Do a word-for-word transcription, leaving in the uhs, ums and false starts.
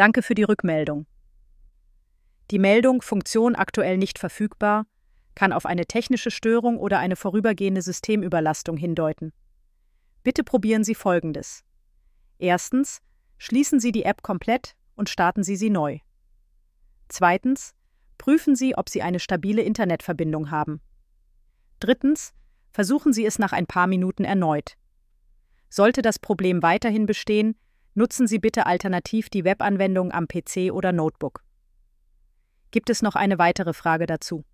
Danke für die Rückmeldung. Die Meldung Funktion aktuell nicht verfügbar kann auf eine technische Störung oder eine vorübergehende Systemüberlastung hindeuten. Bitte probieren Sie Folgendes. Erstens, schließen Sie die App komplett und starten Sie sie neu. Zweitens, prüfen Sie, ob Sie eine stabile Internetverbindung haben. Drittens, versuchen Sie es nach ein paar Minuten erneut. Sollte das Problem weiterhin bestehen, nutzen Sie bitte alternativ die Webanwendung am P C oder Notebook. Gibt es noch eine weitere Frage dazu?